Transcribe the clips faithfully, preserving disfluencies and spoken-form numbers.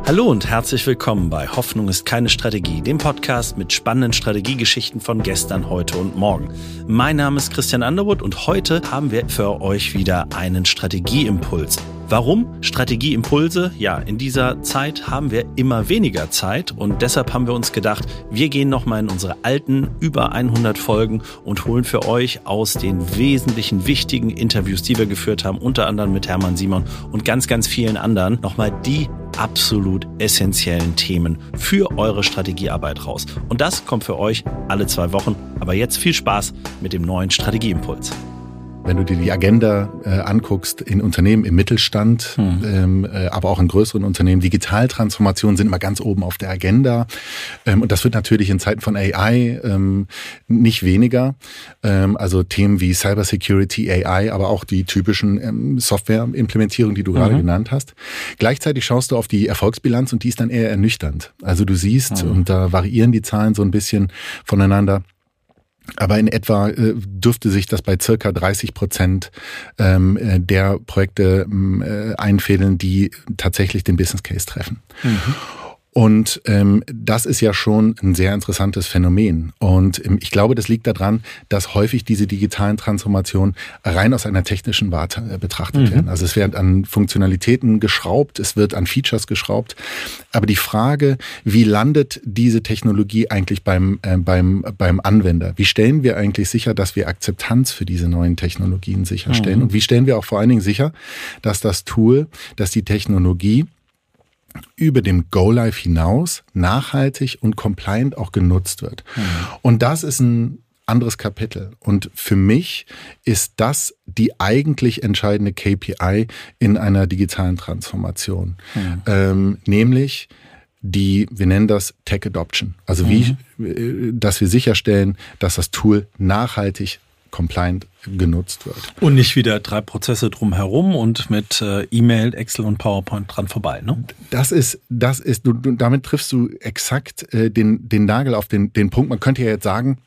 Hallo und herzlich willkommen bei Hoffnung ist keine Strategie, dem Podcast mit spannenden Strategiegeschichten von gestern, heute und morgen. Mein Name ist Christian Underwood und heute haben wir für euch wieder einen Strategieimpuls. Warum Strategieimpulse? Ja, in dieser Zeit haben wir immer weniger Zeit und deshalb haben wir uns gedacht, wir gehen nochmal in unsere alten über hundert Folgen und holen für euch aus den wesentlichen wichtigen Interviews, die wir geführt haben, unter anderem mit Hermann Simon und ganz, ganz vielen anderen, nochmal die absolut essentiellen Themen für eure Strategiearbeit raus. Und das kommt für euch alle zwei Wochen. Aber jetzt viel Spaß mit dem neuen Strategieimpuls. Wenn du dir die Agenda äh, anguckst in Unternehmen im Mittelstand, hm. ähm, äh, aber auch in größeren Unternehmen, Digitaltransformationen sind immer ganz oben auf der Agenda. Ähm, und das wird natürlich in Zeiten von A I ähm, nicht weniger. Ähm, also Themen wie Cybersecurity, A I, aber auch die typischen ähm, Softwareimplementierungen, die du mhm. gerade genannt hast. Gleichzeitig schaust du auf die Erfolgsbilanz und die ist dann eher ernüchternd. Also du siehst, mhm. und da variieren die Zahlen so ein bisschen voneinander, aber in etwa äh, dürfte sich das bei circa dreißig Prozent ähm, der Projekte äh, einfädeln, die tatsächlich den Business Case treffen. Mhm. Und ähm, das ist ja schon ein sehr interessantes Phänomen. Und ähm, ich glaube, das liegt daran, dass häufig diese digitalen Transformationen rein aus einer technischen Warte äh, betrachtet mhm. werden. Also es wird an Funktionalitäten geschraubt, es wird an Features geschraubt. Aber die Frage, wie landet diese Technologie eigentlich beim, äh, beim, beim Anwender? Wie stellen wir eigentlich sicher, dass wir Akzeptanz für diese neuen Technologien sicherstellen? Mhm. Und wie stellen wir auch vor allen Dingen sicher, dass das Tool, dass die Technologie über dem Go-Live hinaus nachhaltig und compliant auch genutzt wird. Mhm. Und das ist ein anderes Kapitel. Und für mich ist das die eigentlich entscheidende K P I in einer digitalen Transformation. Mhm. Ähm, nämlich die, wir nennen das Tech Adoption. Also mhm. wie, dass wir sicherstellen, dass das Tool nachhaltig compliant genutzt wird. Und nicht wieder drei Prozesse drumherum und mit äh, E-Mail, Excel und PowerPoint dran vorbei, ne? Das ist, das ist, du, du damit triffst du exakt äh, den, den Nagel auf den, den Punkt. Man könnte ja jetzt sagen,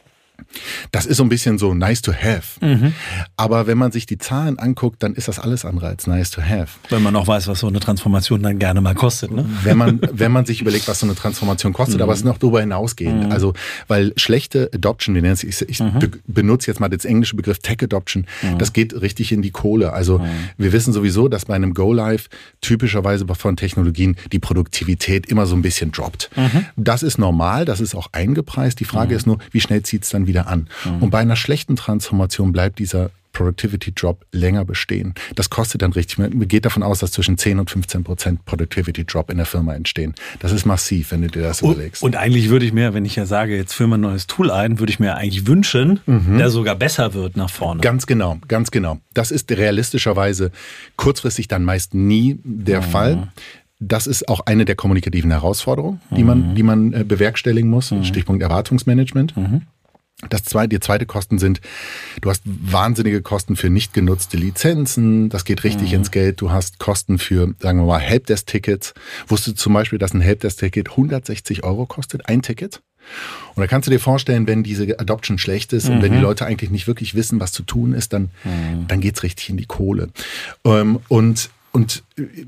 das ist so ein bisschen so nice to have. Mhm. Aber wenn man sich die Zahlen anguckt, dann ist das alles andere als nice to have. Wenn man auch weiß, was so eine Transformation dann gerne mal kostet, ne? Wenn man, wenn man sich überlegt, was so eine Transformation kostet, mhm. aber es ist noch darüber hinausgehend. Mhm. Also, weil schlechte Adoption, wir nennen es, ich, ich mhm. be- benutze jetzt mal den englischen Begriff Tech Adoption, mhm. das geht richtig in die Kohle. Also, mhm. wir wissen sowieso, dass bei einem Go-Live typischerweise von Technologien die Produktivität immer so ein bisschen droppt. Mhm. Das ist normal, das ist auch eingepreist. Die Frage mhm. ist nur, wie schnell zieht es dann wieder an? Mhm. Und bei einer schlechten Transformation bleibt dieser Productivity Drop länger bestehen. Das kostet dann richtig. Man geht davon aus, dass zwischen zehn und fünfzehn Prozent Productivity Drop in der Firma entstehen. Das ist massiv, wenn du dir das und, überlegst. Und eigentlich würde ich mir, wenn ich ja sage, jetzt führen wir ein neues Tool ein, würde ich mir eigentlich wünschen, mhm. der sogar besser wird nach vorne. Ganz genau, ganz genau. Das ist realistischerweise kurzfristig dann meist nie der mhm. Fall. Das ist auch eine der kommunikativen Herausforderungen, die man, mhm. die man äh, bewerkstelligen muss. Mhm. Stichpunkt Erwartungsmanagement. Mhm. Das zweite, die zweite Kosten sind, du hast wahnsinnige Kosten für nicht genutzte Lizenzen, das geht richtig mhm. ins Geld. Du hast Kosten für, sagen wir mal, Helpdesk-Tickets. Wusstest du zum Beispiel, dass ein Helpdesk-Ticket hundertsechzig Euro kostet, ein Ticket? Und da kannst du dir vorstellen, wenn diese Adoption schlecht ist mhm. und wenn die Leute eigentlich nicht wirklich wissen, was zu tun ist, dann, mhm. dann geht's richtig in die Kohle. Ähm, und Und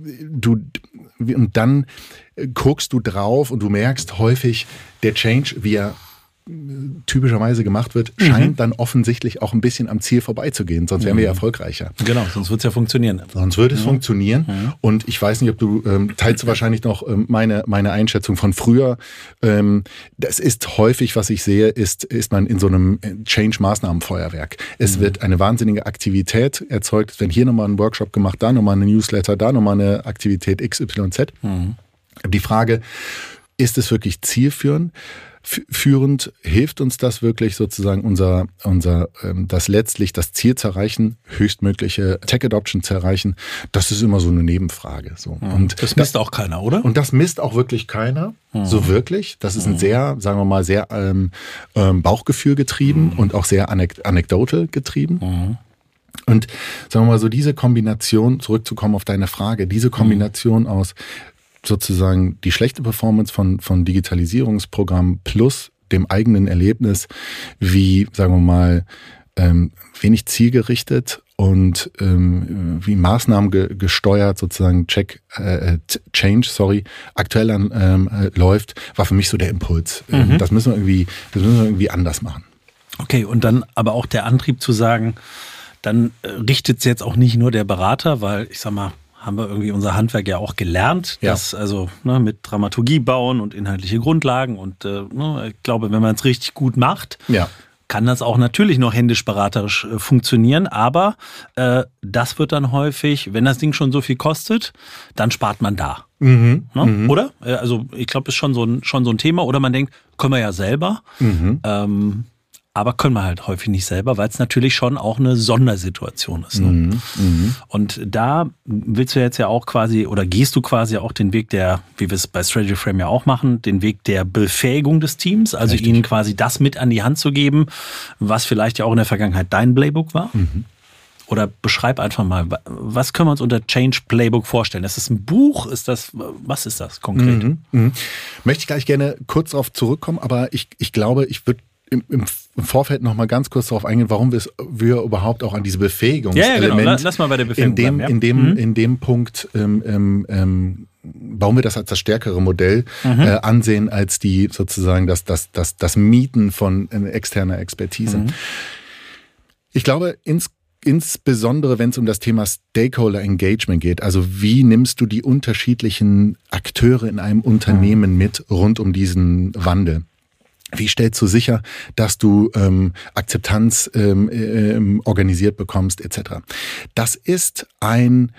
du und dann guckst du drauf und du merkst häufig, der Change, wie er typischerweise gemacht wird, scheint mhm. dann offensichtlich auch ein bisschen am Ziel vorbeizugehen. Sonst wären mhm. wir ja erfolgreicher. Genau, sonst wird es ja funktionieren. Sonst würde es ja. funktionieren. Mhm. Und ich weiß nicht, ob du, ähm, teilst du wahrscheinlich noch ähm, meine, meine Einschätzung von früher. Ähm, das ist häufig, was ich sehe, ist, ist man in so einem Change-Maßnahmenfeuerwerk. Es mhm. wird eine wahnsinnige Aktivität erzeugt. Es wird hier nochmal ein Workshop gemacht, da nochmal eine Newsletter, da nochmal eine Aktivität X Y Z. Mhm. Die Frage, ist es wirklich zielführend? Führend hilft uns das wirklich sozusagen unser, unser, ähm, das letztlich das Ziel zu erreichen, höchstmögliche Tech Adoption zu erreichen. Das ist immer so eine Nebenfrage. So. Mhm. Und das misst das, auch keiner, oder? Und das misst auch wirklich keiner, mhm. so wirklich. Das ist ein sehr, sagen wir mal, sehr ähm, ähm, Bauchgefühl getrieben mhm. und auch sehr anek- anecdotal getrieben. Mhm. Und sagen wir mal so diese Kombination, zurückzukommen auf deine Frage, diese Kombination mhm. aus sozusagen die schlechte Performance von, von Digitalisierungsprogrammen plus dem eigenen Erlebnis, wie, sagen wir mal, ähm, wenig zielgerichtet und ähm, wie Maßnahmen ge- gesteuert sozusagen Check, äh, Change, sorry, aktuell an, ähm, äh, läuft, war für mich so der Impuls. Mhm. Ähm, das müssen wir irgendwie, das müssen wir irgendwie anders machen. Okay, und dann aber auch der Antrieb zu sagen, dann äh, richtet es jetzt auch nicht nur der Berater, weil ich sag mal, haben wir irgendwie unser Handwerk ja auch gelernt, ja. dass also ne, mit Dramaturgie bauen und inhaltliche Grundlagen und äh, ne, ich glaube, wenn man es richtig gut macht, ja. kann das auch natürlich noch händisch-beraterisch äh, funktionieren, aber äh, das wird dann häufig, wenn das Ding schon so viel kostet, dann spart man da. Mhm. Ne? Mhm. Oder? Also ich glaube, ist schon so, ein, schon so ein Thema. Oder man denkt, können wir ja selber. Mhm. Ähm, aber können wir halt häufig nicht selber, weil es natürlich schon auch eine Sondersituation ist. Ne? Mhm, mh. Und da willst du jetzt ja auch quasi, oder gehst du quasi auch den Weg der, wie wir es bei Strategy Frame ja auch machen, den Weg der Befähigung des Teams, also Richtig. ihnen quasi das mit an die Hand zu geben, was vielleicht ja auch in der Vergangenheit dein Playbook war. Mhm. Oder beschreib einfach mal, was können wir uns unter Change Playbook vorstellen? Ist das ein Buch? Ist das, was ist das konkret? Mhm, mh. Möchte ich gleich gerne kurz darauf zurückkommen, aber ich, ich glaube, ich würde Im, im Vorfeld noch mal ganz kurz darauf eingehen, warum wir, wir überhaupt auch an diese Befähigungselement ja, ja, genau. Lass mal bei der Befähigung in dem, bleiben, ja. in dem, mhm. in dem Punkt ähm, ähm, bauen wir das als das stärkere Modell mhm. äh, ansehen als die sozusagen das, das, das, das Mieten von äh, externer Expertise. Mhm. Ich glaube, ins Insbesondere, wenn es um das Thema Stakeholder Engagement geht, also wie nimmst du die unterschiedlichen Akteure in einem Unternehmen mhm. mit rund um diesen Wandel? Wie stellst du sicher, dass du ähm, Akzeptanz ähm, ähm, organisiert bekommst, et cetera? Das ist ein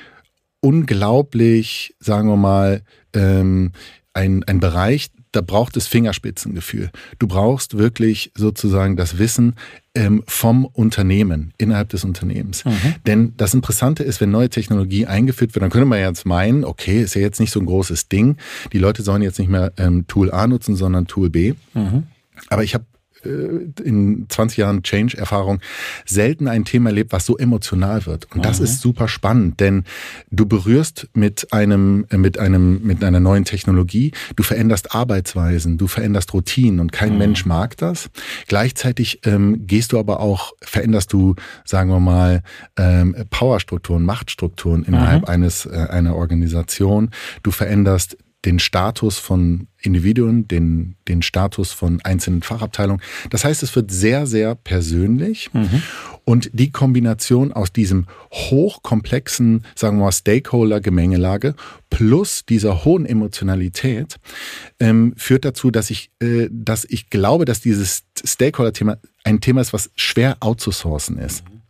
unglaublich, sagen wir mal, ähm, ein, ein Bereich, da braucht es Fingerspitzengefühl. Du brauchst wirklich sozusagen das Wissen ähm, vom Unternehmen, innerhalb des Unternehmens. Mhm. Denn das Interessante ist, wenn neue Technologie eingeführt wird, dann könnte man jetzt meinen, okay, ist ja jetzt nicht so ein großes Ding. Die Leute sollen jetzt nicht mehr ähm, Tool A nutzen, sondern Tool B. Mhm. Aber ich habe äh, in zwanzig Jahren Change-Erfahrung selten ein Thema erlebt, was so emotional wird. Und das mhm. ist super spannend, denn du berührst mit einem, mit einem, mit einer neuen Technologie, du veränderst Arbeitsweisen, du veränderst Routinen und kein mhm. Mensch mag das. Gleichzeitig ähm, gehst du aber auch, veränderst du, sagen wir mal, ähm, Powerstrukturen, Machtstrukturen innerhalb mhm. eines äh, einer Organisation. Du veränderst den Status von Individuen, den, den Status von einzelnen Fachabteilungen. Das heißt, es wird sehr, sehr persönlich. Mhm. Und die Kombination aus diesem hochkomplexen, sagen wir mal, Stakeholder-Gemengelage plus dieser hohen Emotionalität ähm, führt dazu, dass ich, äh, dass ich glaube, dass dieses Stakeholder-Thema ein Thema ist, was schwer outzusourcen ist. Mhm.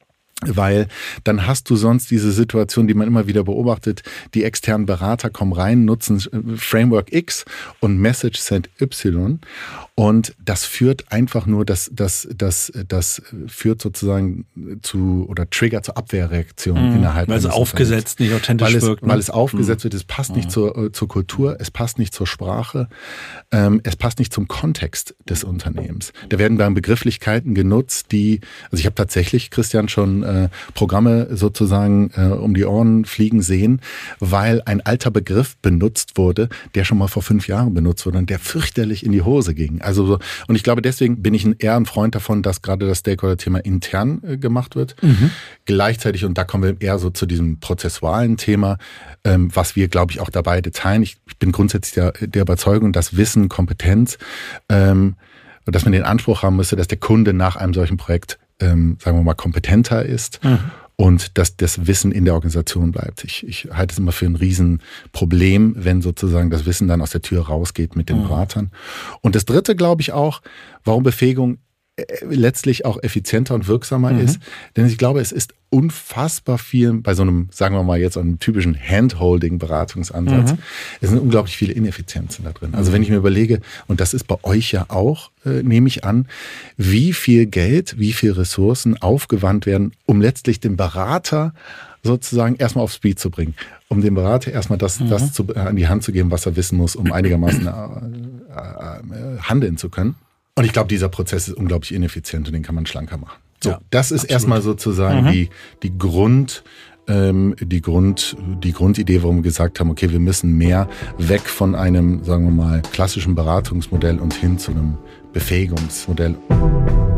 Weil dann hast du sonst diese Situation, die man immer wieder beobachtet, die externen Berater kommen rein, nutzen Framework X und Message Set Y und das führt einfach nur, das, das, das, das führt sozusagen zu oder triggert zur Abwehrreaktion mhm, innerhalb weil es aufgesetzt nicht authentisch weil es, wirkt. Ne? Weil es aufgesetzt mhm. wird, es passt mhm. nicht zur, zur Kultur, es passt nicht zur Sprache, ähm, es passt nicht zum Kontext des Unternehmens. Da werden dann Begrifflichkeiten genutzt, die, also ich habe tatsächlich, Christian, schon äh, Programme sozusagen äh, um die Ohren fliegen sehen, weil ein alter Begriff benutzt wurde, der schon mal vor fünf Jahren benutzt wurde und der fürchterlich in die Hose ging. Also so, und ich glaube, deswegen bin ich ein eher ein Freund davon, dass gerade das Stakeholder-Thema intern äh, gemacht wird. Mhm. Gleichzeitig, und da kommen wir eher so zu diesem prozessualen Thema, ähm, was wir, glaube ich, auch dabei teilen. Ich, ich bin grundsätzlich der, der Überzeugung, dass Wissen, Kompetenz, ähm, dass man den Anspruch haben müsste, dass der Kunde nach einem solchen Projekt Ähm, sagen wir mal, kompetenter ist mhm. und dass das Wissen in der Organisation bleibt. Ich, ich halte es immer für ein Riesenproblem, wenn sozusagen das Wissen dann aus der Tür rausgeht mit den mhm. Beratern. Und das Dritte, glaube ich auch, warum Befähigung letztlich auch effizienter und wirksamer mhm. ist. Denn ich glaube, es ist unfassbar viel bei so einem, sagen wir mal jetzt, einem typischen Handholding-Beratungsansatz. Mhm. Es sind unglaublich viele Ineffizienzen da drin. Also wenn ich mir überlege, und das ist bei euch ja auch, äh, nehme ich an, wie viel Geld, wie viel Ressourcen aufgewandt werden, um letztlich den Berater sozusagen erstmal auf Speed zu bringen, um dem Berater erstmal das, mhm. das zu, äh, an die Hand zu geben, was er wissen muss, um einigermaßen äh, äh, handeln zu können. Und ich glaube, dieser Prozess ist unglaublich ineffizient und den kann man schlanker machen. So, ja, das ist absolut. Erstmal sozusagen mhm. die, die Grund, ähm, die Grund, die Grundidee, warum wir gesagt haben, okay, wir müssen mehr weg von einem, sagen wir mal, klassischen Beratungsmodell und hin zu einem Befähigungsmodell.